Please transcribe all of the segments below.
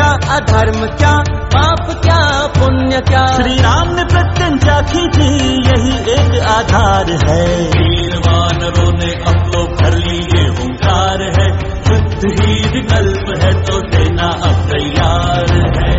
अधर्म क्या, पाप क्या, पुण्य क्या। श्री राम ने प्रत्यंचा की थी, यही एक आधार है। वीर वानरों ने अब तो भर ली ये हुंकार है, युद्ध ही विकल्प है तो सेना अब तैयार है।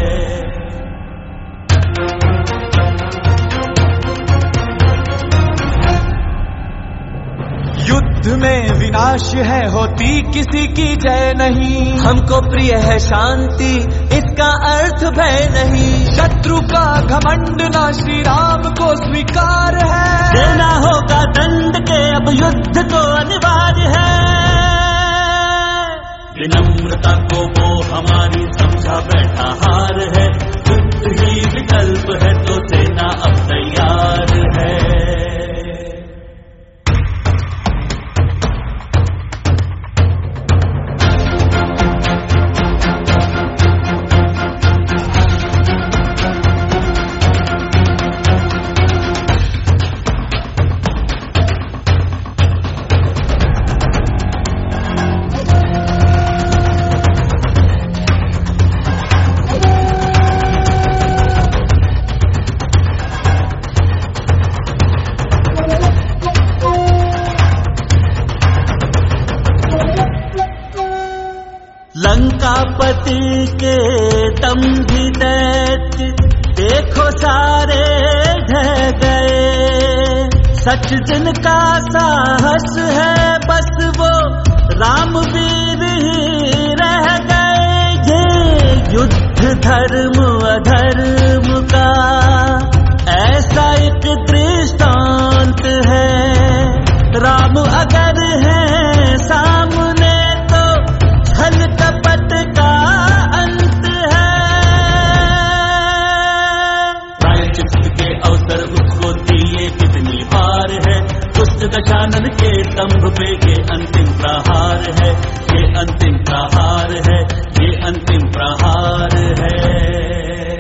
युद्ध में विनाश है, होती किसी की जय नहीं। हमको प्रिय है शांति, इसका अर्थ भय नहीं। शत्रु का घमंड ना श्री राम को स्वीकार है। देना होगा दंड के अब युद्ध तो अनिवार्य है। विनम्रता को वो हमारी समझा बैठा हार है, युद्ध ही विकल्प है तो सेना अब तैयार है। लंकापति के दंभी दैत्य देखो सारे ढह गए। सच जिनका साहस है बस वो रामवीर ही रह गए। ये युद्ध धर्म अधर्म का ऐसा एक दृष्टांत है। राम अगर है सामने तो छल कपट का अंत है। प्रायश्चित के अवसर उसको दिए कितनी बार है। दुष्ट दशानन के स्तंभ पे ये अंतिम प्रहार है, ये अंतिम प्रहार है, ये अंतिम प्रहार है।